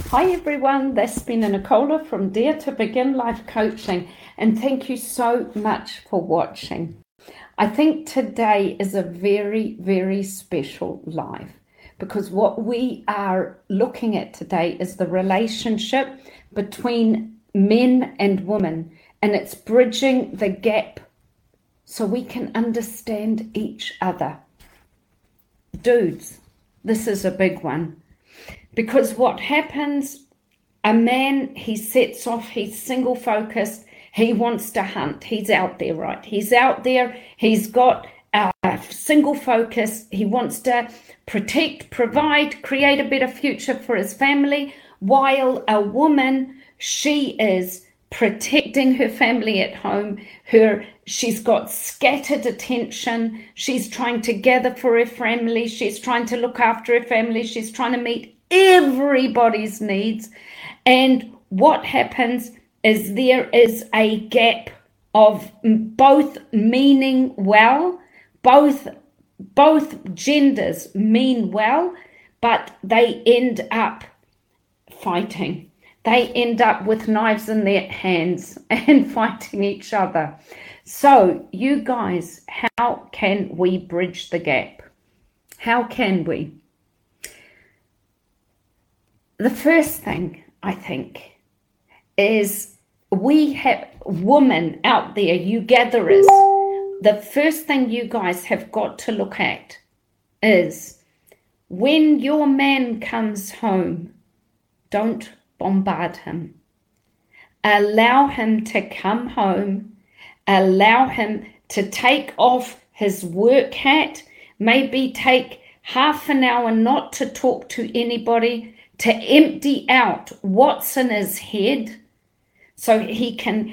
Hi everyone, this has been Nicola from Dare to Begin Life Coaching, and thank you so much for watching. I think today is a very, very special live because what we are looking at today is the relationship between men and women, and it's bridging the gap so we can understand each other. Dudes, this is a big one. Because what happens, a man, he sets off, he's single focused, he wants to hunt, he's out there, right? He's out there, he's got a single focus, he wants to protect, provide, create a better future for his family, while a woman, she is protecting her family at home, she's got scattered attention, she's trying to gather for her family, she's trying to look after her family, she's trying to meet everybody's needs. And what happens is there is a gap of both meaning well, both genders mean well, but they end up fighting. They end up with knives in their hands and fighting each other. So you guys, how can we bridge the gap? How can we? The first thing, I think, is we have women out there, you gatherers. The first thing you guys have got to look at is when your man comes home, don't bombard him. Allow him to come home. Allow him to take off his work hat, maybe take half an hour not to talk to anybody, to empty out what's in his head so he can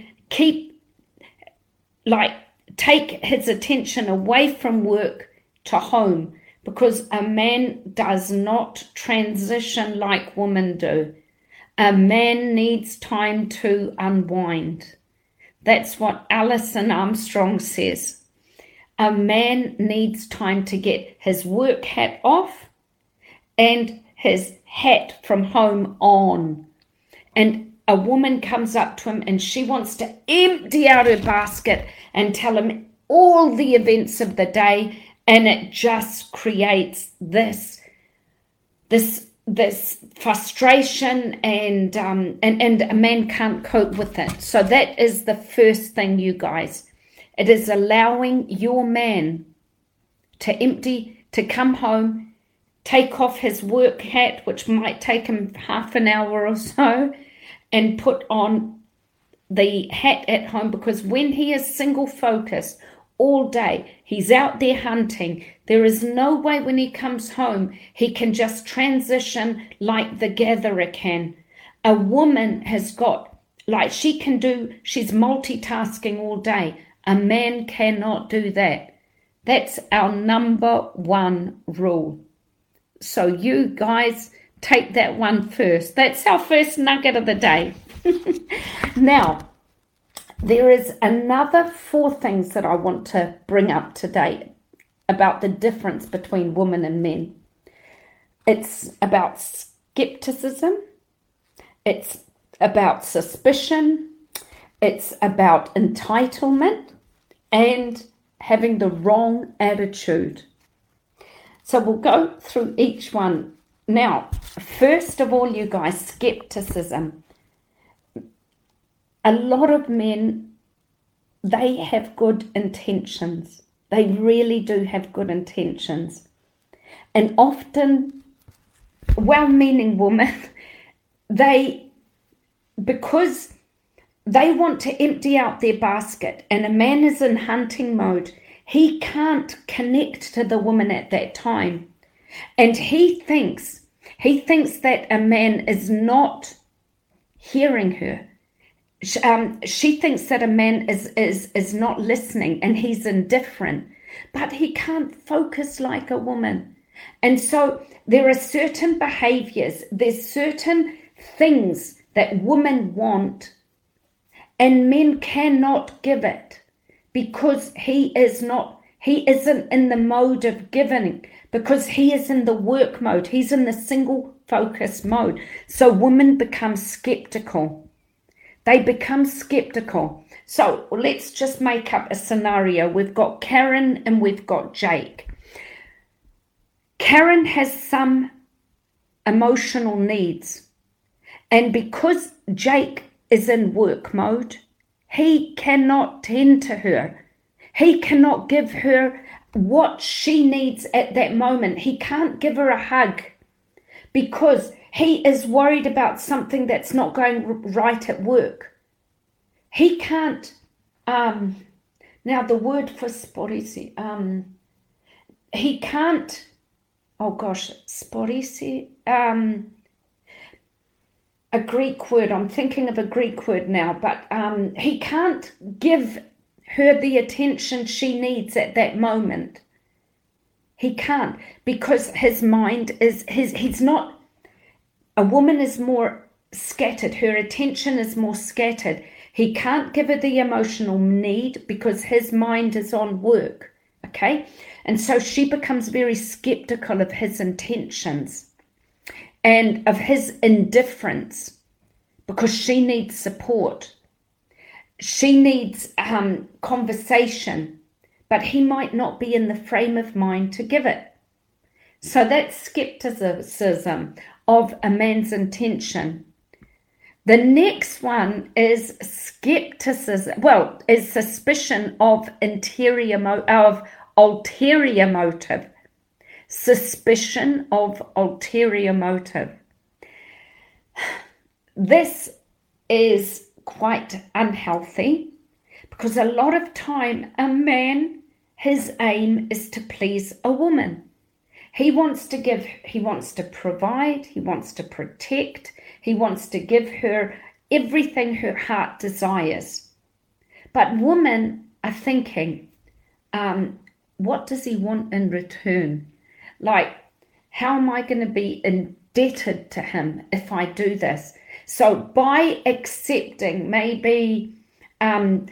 take his attention away from work to home, because a man does not transition like women do. A man needs time to unwind. That's what Alison Armstrong says. A man needs time to get his work hat off and his hat from home on. And a woman comes up to him and she wants to empty out her basket and tell him all the events of the day, and it just creates this frustration, and a man can't cope with it. So that is the first thing, you guys. It is allowing your man to come home, take off his work hat, which might take him half an hour or so, and put on the hat at home, because when he is single focused all day, he's out there hunting. There is no way when he comes home he can just transition like the gatherer can. A woman has got, she's multitasking all day. A man cannot do that. That's our number one rule. So you guys take that one first. That's our first nugget of the day. Now, there is another 4 things that I want to bring up today about the difference between women and men. It's about skepticism. It's about suspicion. It's about entitlement and having the wrong attitude. So we'll go through each one. Now, first of all, you guys, skepticism. A lot of men, they have good intentions. They really do have good intentions. And often, well-meaning women, because they want to empty out their basket, and a man is in hunting mode, he can't connect to the woman at that time. And he thinks that a man is not hearing her. She thinks that a man is not listening and he's indifferent, but he can't focus like a woman. And so there are certain behaviors, there's certain things that women want and men cannot give it, because he isn't in the mode of giving, because he is in the work mode. He's in the single focus mode. So women become skeptical. They become skeptical. So let's just make up a scenario. We've got Karen and we've got Jake. Karen has some emotional needs. And because Jake is in work mode, he cannot tend to her. He cannot give her what she needs at that moment. He can't give her a hug because he is worried about something that's not going right at work. He can't, now the word for sporisi, he can't, oh gosh, sporisi, a Greek word, I'm thinking of a Greek word now, but he can't give her the attention she needs at that moment. He can't, because his mind is, he's not, a woman is more scattered, her attention is more scattered. He can't give her the emotional need because his mind is on work, okay? And so she becomes very skeptical of his intentions and of his indifference because she needs support. She needs conversation, but he might not be in the frame of mind to give it. So that's skepticism of a man's intention. The next one is skepticism, is suspicion of ulterior motive. Suspicion of ulterior motive. This is quite unhealthy because a lot of time a man, his aim is to please a woman. He wants to give, he wants to provide, he wants to protect, he wants to give her everything her heart desires. But women are thinking, what does he want in return? Like, how am I going to be indebted to him if I do this? So by accepting maybe him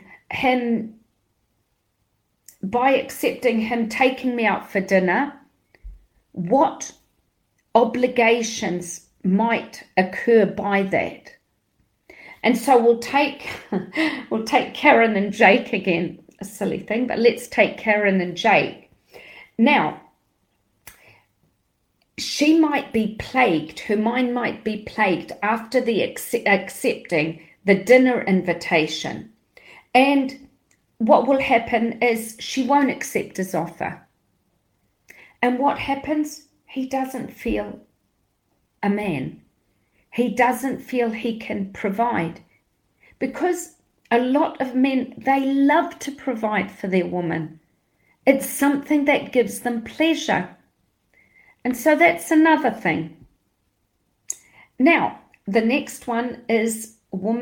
taking me out for dinner, what obligations might occur by that? And so we'll take Karen and Jake again, a silly thing, but let's take Karen and Jake. Now, she might be plagued, her mind might be plagued after the accepting the dinner invitation. And what will happen is she won't accept his offer. And what happens? He doesn't feel a man. He doesn't feel he can provide. Because a lot of men, they love to provide for their woman. It's something that gives them pleasure. And so that's another thing. Now, the next one is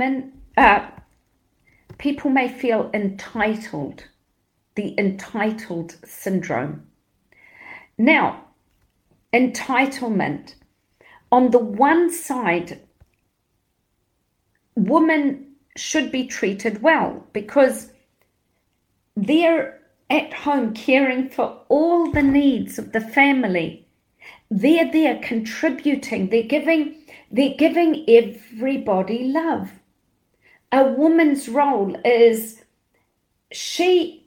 people may feel entitled, the entitled syndrome. Now, entitlement. On the one side, women should be treated well because they're at home caring for all the needs of the family. They're there contributing. They're giving everybody love. A woman's role is she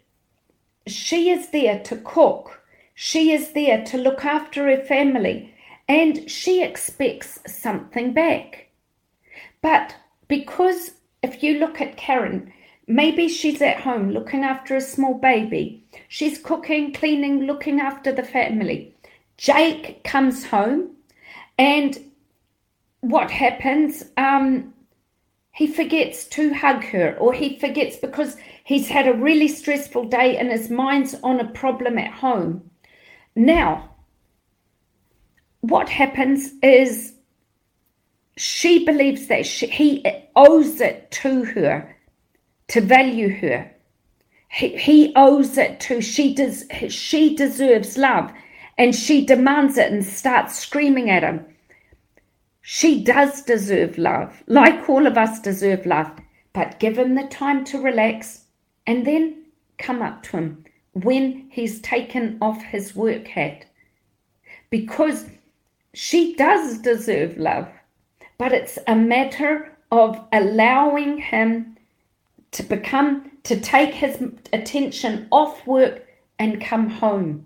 is there to cook. She is there to look after her family, and she expects something back. But because if you look at Karen, maybe she's at home looking after a small baby. She's cooking, cleaning, looking after the family. Jake comes home, and what happens? He forgets to hug her, or he forgets because he's had a really stressful day and his mind's on a problem at home. Now, what happens is she believes that he owes it to her to value her. He owes it to, she deserves love. And she demands it and starts screaming at him. She does deserve love, like all of us deserve love. But give him the time to relax and then come up to him when he's taken off his work hat. Because She does deserve love, but it's a matter of allowing him to take his attention off work and come home.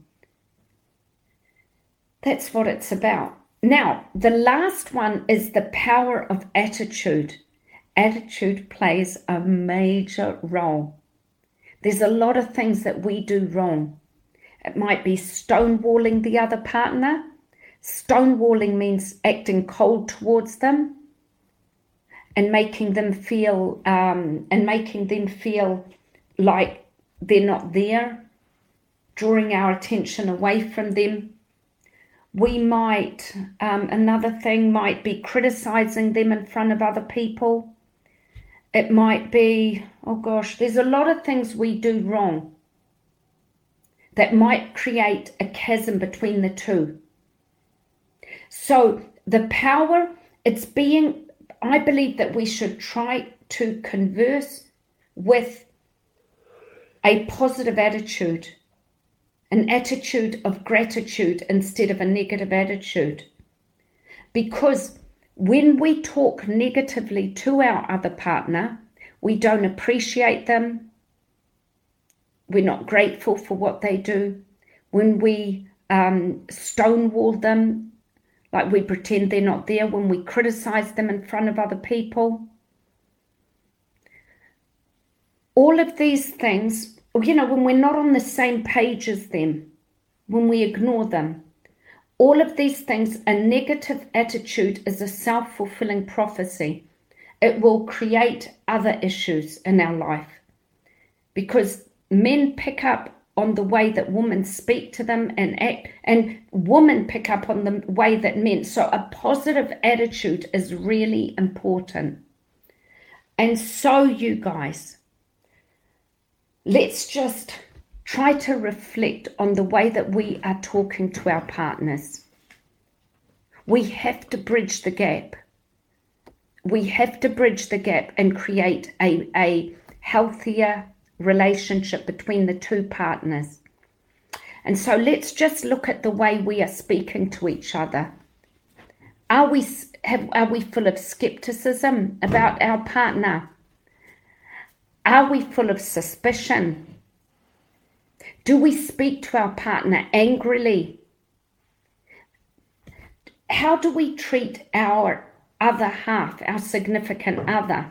That's what it's about. Now, the last one is the power of attitude. Attitude plays a major role. There's a lot of things that we do wrong. It might be stonewalling the other partner. Stonewalling means acting cold towards them and making them feel like they're not there, drawing our attention away from them. We might, another thing might be criticizing them in front of other people. It might be, there's a lot of things we do wrong that might create a chasm between the two. So the power, I believe that we should try to converse with a positive attitude, an attitude of gratitude instead of a negative attitude. Because when we talk negatively to our other partner, we don't appreciate them. We're not grateful for what they do. When we stonewall them, like we pretend they're not there, when we criticize them in front of other people. All of these things, when we're not on the same page as them, when we ignore them, all of these things, a negative attitude is a self-fulfilling prophecy. It will create other issues in our life because men pick up on the way that women speak to them and act, and women pick up on the way that men. So a positive attitude is really important. And so you guys, let's just try to reflect on the way that we are talking to our partners. We have to bridge the gap. We have to bridge the gap and create a healthier relationship between the two partners. And so let's just look at the way we are speaking to each other. Are we full of skepticism about our partner? Are we full of suspicion? Do we speak to our partner angrily? How do we treat our other half, our significant other?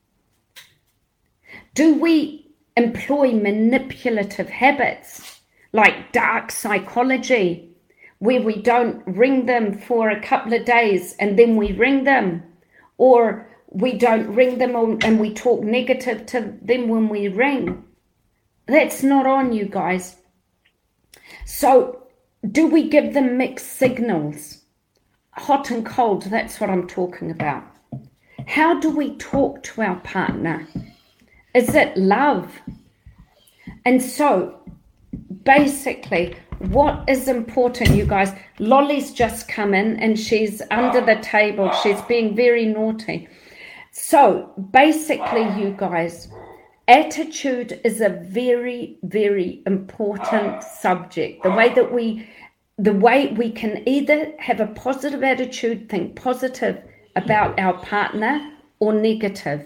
Do we employ manipulative habits like dark psychology, where we don't ring them for a couple of days and then we ring them, or we don't ring them and we talk negative to them when we ring? That's not on, you guys. So do we give them mixed signals? Hot and cold, that's what I'm talking about. How do we talk to our partner? Is it love? And so basically, what is important, you guys? Lolly's just come in and she's under the table. She's being very naughty. So basically, you guys, attitude is a very, very important subject. The way we can either have a positive attitude, think positive about our partner, or negative.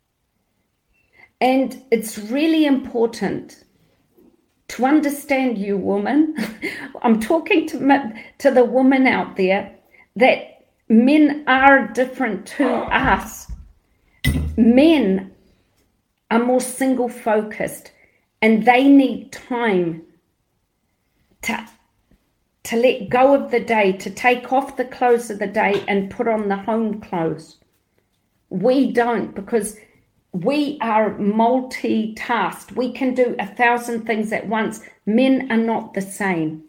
And it's really important to understand, you woman, I'm talking to the woman out there, that men are different to us. Men are more single focused and they need time to let go of the day, to take off the clothes of the day and put on the home clothes. We don't, because we are multitasked. We can do 1,000 things at once. Men are not the same.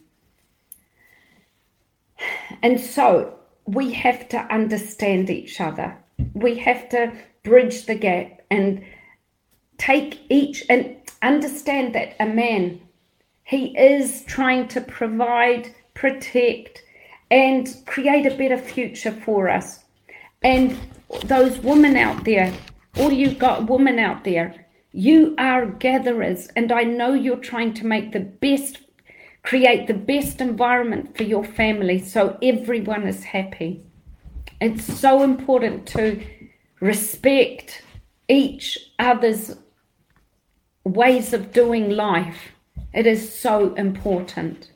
And so we have to understand each other. We have to bridge the gap and take each and understand that a man, he is trying to provide, protect, and create a better future for us. And those women out there, all you got women out there, you are gatherers, and I know you're trying to make the best create the best environment for your family so everyone is happy. It's so important to respect each other's ways of doing life. It is so important.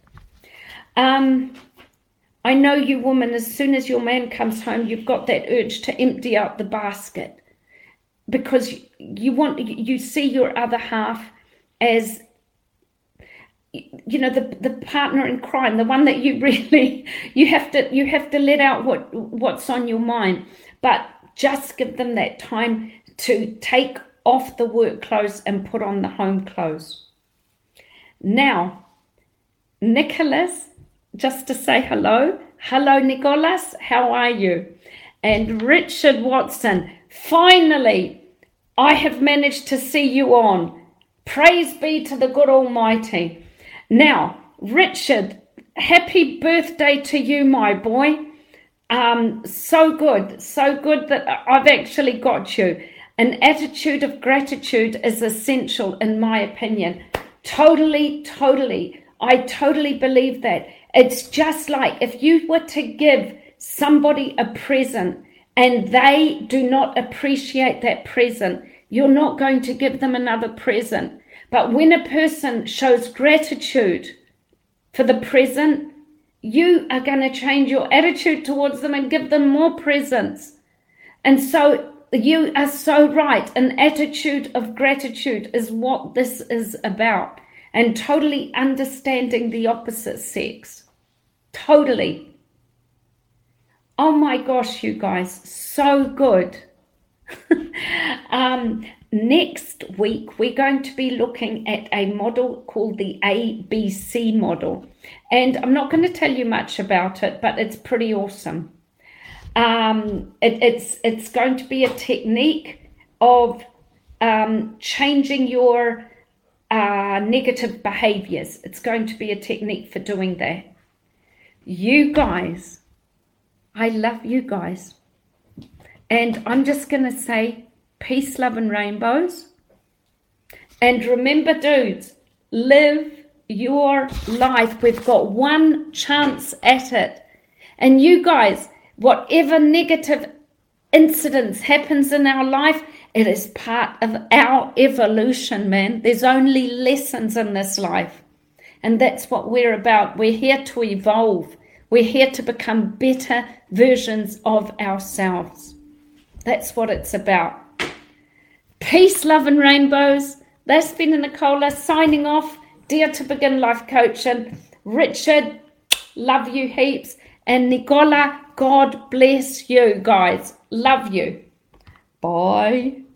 I know you women, as soon as your man comes home, you've got that urge to empty out the basket because you see your other half as, you know, the partner in crime, the one that you really, you have to let out what's on your mind, but just give them that time to take off the work clothes and put on the home clothes. Now, Nicholas, just to say hello. Hello, Nicholas. How are you? And Richard Watson, finally, I have managed to see you on. Praise be to the good Almighty. Now, Richard, happy birthday to you, my boy. So good that I've actually got you. An attitude of gratitude is essential, in my opinion. Totally. I totally believe that. It's just like if you were to give somebody a present and they do not appreciate that present, you're not going to give them another present. But when a person shows gratitude for the present, you are going to change your attitude towards them and give them more presents. And so you are so right. An attitude of gratitude is what this is about. And totally understanding the opposite sex. Totally. Oh my gosh, you guys, so good. Next week, we're going to be looking at a model called the ABC model. And I'm not going to tell you much about it, but it's pretty awesome. It's going to be a technique of changing your negative behaviors. It's going to be a technique for doing that. You guys, I love you guys. And I'm just going to say peace, love, and rainbows. And remember, dudes, live your life. We've got one chance at it. And you guys, whatever negative incidents happens in our life, it is part of our evolution, man. There's only lessons in this life. And that's what we're about. We're here to evolve. We're here to become better versions of ourselves. That's what it's about. Peace, love, and rainbows. That's been Nicola signing off. Dare to Begin Life Coaching. Richard, love you heaps. And Nicola, God bless you guys. Love you. Bye.